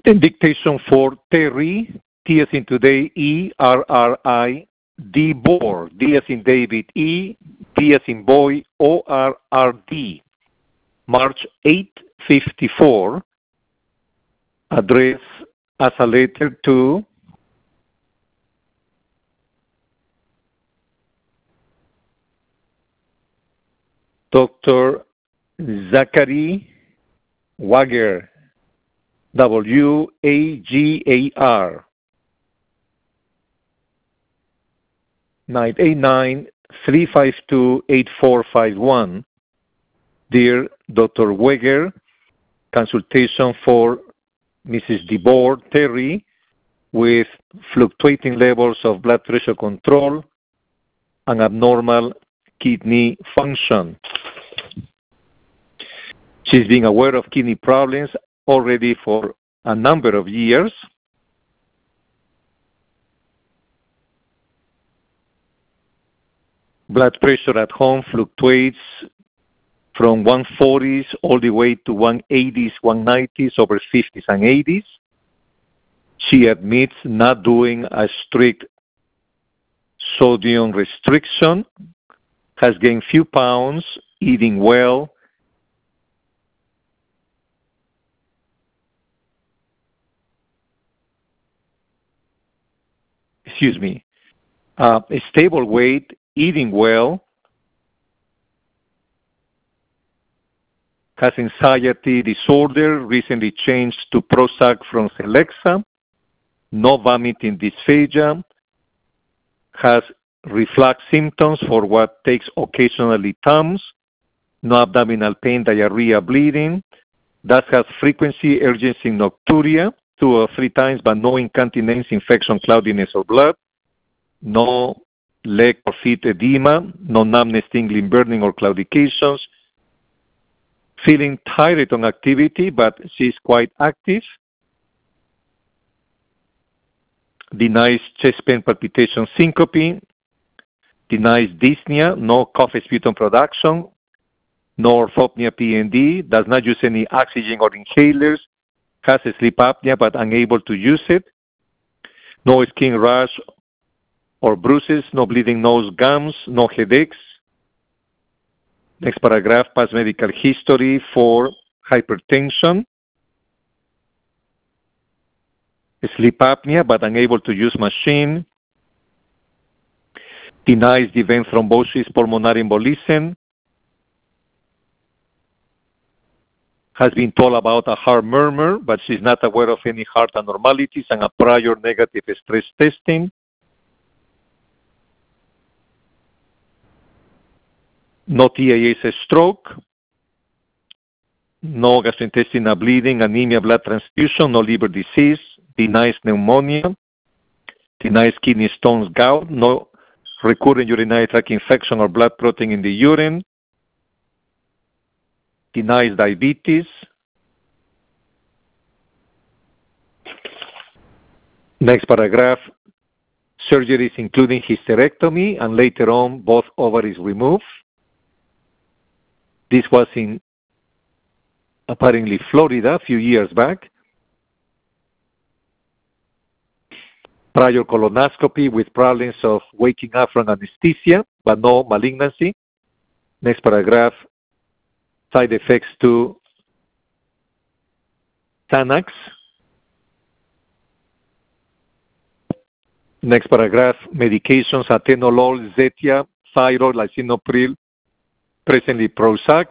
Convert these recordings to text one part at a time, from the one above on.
Then dictation for Terry, T as in today, E-R-R-I, D Bor, D as in David, E, B as in boy, O-R-R-D, March 854, address as a letter to Dr. Zachary Wager, W-A-G-A-R, 989-352-8451. Dear Dr. Wager, consultation for Mrs. DeBoer Terry with fluctuating levels of blood pressure control and abnormal kidney function. She's been aware of kidney problems already for a number of years. Blood pressure at home fluctuates from 140s all the way to 180s, 190s, over 50s and 80s. She admits not doing a strict sodium restriction, has gained few pounds, eating well, a stable weight, eating well, has anxiety disorder, recently changed to Prozac from Celexa, no vomiting dysphagia, has reflux symptoms for what takes occasionally Tums, no abdominal pain, diarrhea, bleeding, does have frequency, urgency, nocturia, 2 or 3 times, but no incontinence, infection, cloudiness, or blood, no leg or feet edema, no numbness, tingling, burning, or claudications, feeling tired on activity, but she's quite active, denies chest pain, palpitation, syncope, denies dyspnea, no cough, sputum production, no orthopnea, PND, does not use any oxygen or inhalers, has a sleep apnea but unable to use it, no skin rash or bruises, no bleeding nose, gums, no headaches. Next paragraph, past medical history for hypertension, sleep apnea but unable to use machine, denies the vein thrombosis, pulmonary embolism, has been told about a heart murmur, but she's not aware of any heart abnormalities and a prior negative stress testing. No TIAs, stroke, no gastrointestinal bleeding, anemia, blood transfusion, no liver disease, denies pneumonia, denies kidney stones, gout, no recurrent urinary tract infection or blood clotting in the urine, denies diabetes. Next paragraph, surgeries including hysterectomy and later on both ovaries removed. This was in apparently Florida a few years back. Prior colonoscopy with problems of waking up from anesthesia, but no malignancy. Next paragraph, side effects to Xanax. Next paragraph, medications, atenolol, Zetia, thyroid, lisinopril, presently Prozac.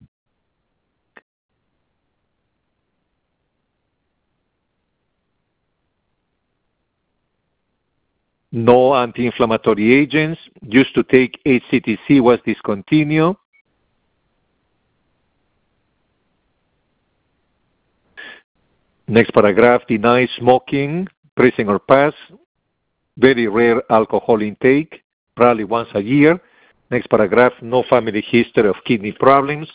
No anti-inflammatory agents. Used to take HCTC, was discontinued. Next paragraph, denies smoking, present or past. Very rare alcohol intake, probably once a year. Next paragraph, no family history of kidney problems.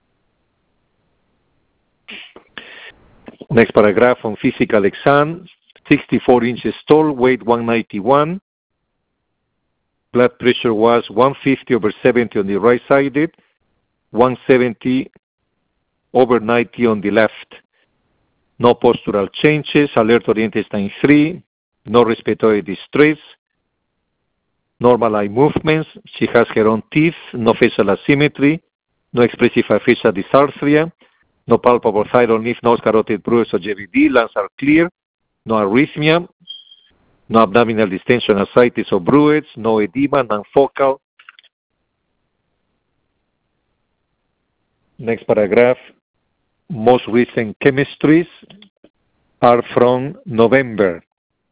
Next paragraph on physical exam, 64 inches tall, weight 191. Blood pressure was 150/70 on the right sided, 170/90 on the left. no postural changes, alert oriented time 3, no respiratory distress, normal eye movements. She has her own teeth, no facial asymmetry, no expressive facial dysarthria, no palpable thyroid, lymph nodes, carotid bruise, or JVD. Lungs are clear, no arrhythmia, no abdominal distension, ascites or bruits, no edema, non-focal. Next paragraph. Most recent chemistries are from November.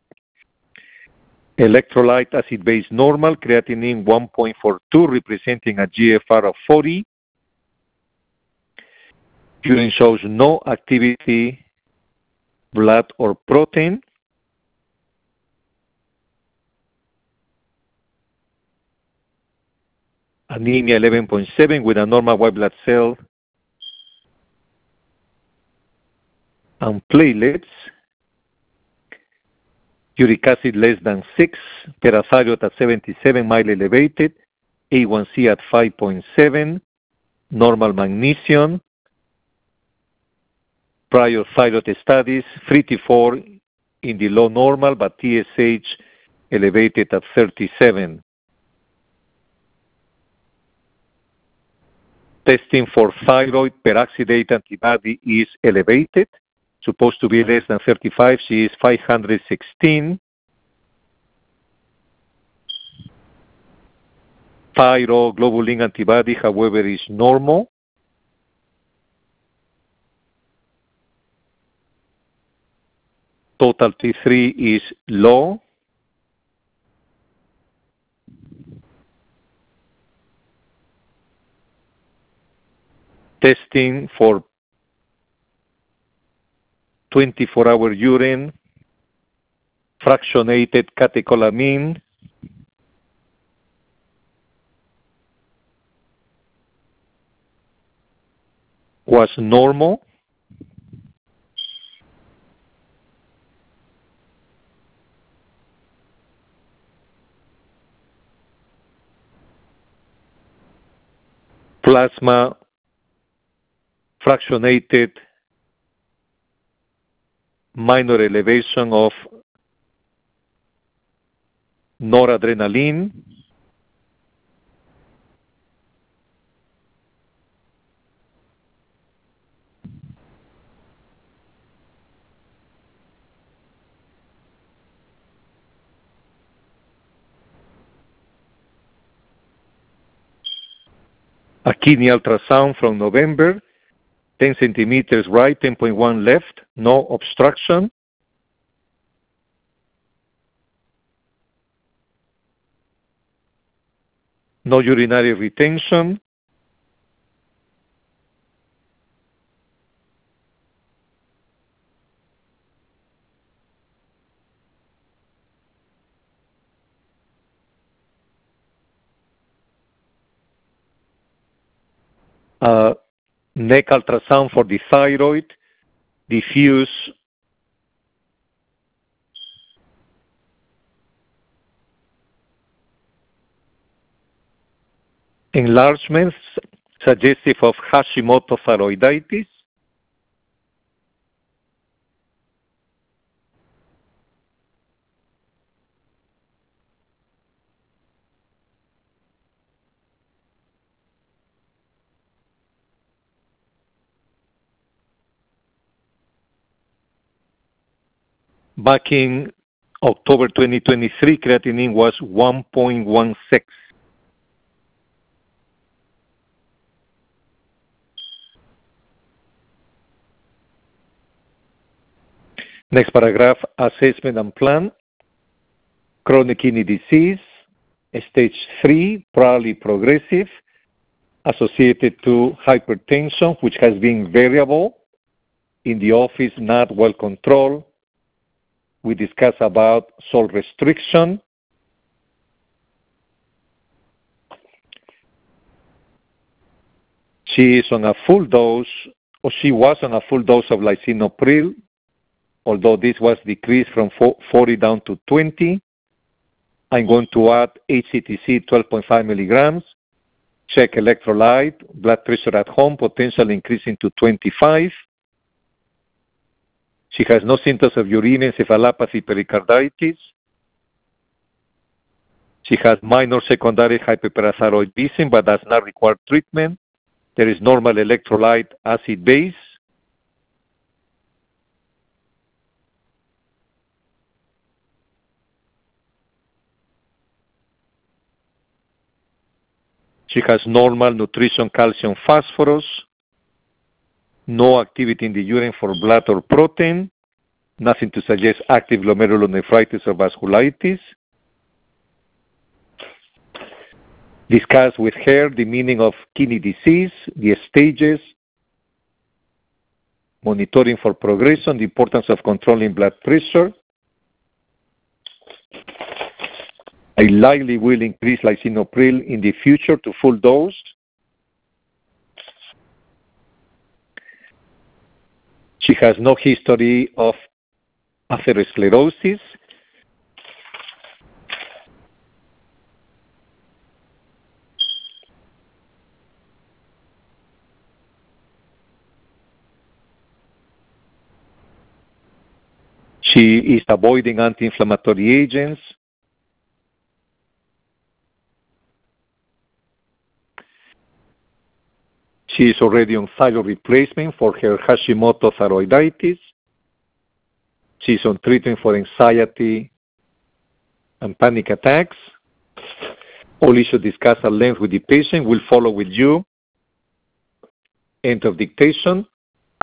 Electrolyte acid base normal, creatinine 1.42, representing a GFR of 40. Urine shows no activity, blood or protein. Anemia 11.7 with a normal white blood cell and platelets. Uric acid less than 6, parathyroid at 77, mildly elevated, A1C at 5.7, normal magnesium. Prior thyroid studies, 3 to 4 in the low normal, but TSH elevated at 37. Testing for thyroid peroxidase antibody is elevated, supposed to be less than 35. She is 516. Thyroglobulin antibody, however, is normal. Total T3 is low. Testing for 24-hour urine, fractionated catecholamine, was normal. Plasma fractionated minor elevation of noradrenaline. A kidney ultrasound from November, 10 centimeters right, 10.1 left, no obstruction. No urinary retention. Neck ultrasound for the thyroid, diffuse enlargements suggestive of Hashimoto thyroiditis. Back in October 2023, creatinine was 1.16. Next paragraph, assessment and plan. Chronic kidney disease, stage 3, probably progressive, associated to hypertension, which has been variable, in the office not well controlled. We discuss about salt restriction. She is on a full dose, or she was on a full dose of lisinopril, although this was decreased from 40 down to 20. I'm going to add HCTC 12.5 milligrams, check electrolyte, blood pressure at home, potentially increasing to 25. She has no symptoms of urine encephalopathy pericarditis. She has minor secondary hyperparathyroidism but does not require treatment. There is normal electrolyte acid base. She has normal nutrition, calcium, phosphorus, no activity in the urine for blood or protein, nothing to suggest active glomerulonephritis or vasculitis. Discuss with her the meaning of kidney disease, the stages, monitoring for progression, the importance of controlling blood pressure. I likely will increase lisinopril in the future to full dose. She has no history of atherosclerosis. She is avoiding anti-inflammatory agents. She is already on thyroid replacement for her Hashimoto thyroiditis. She is on treatment for anxiety and panic attacks. All issues discussed at length with the patient will follow with you. End of dictation.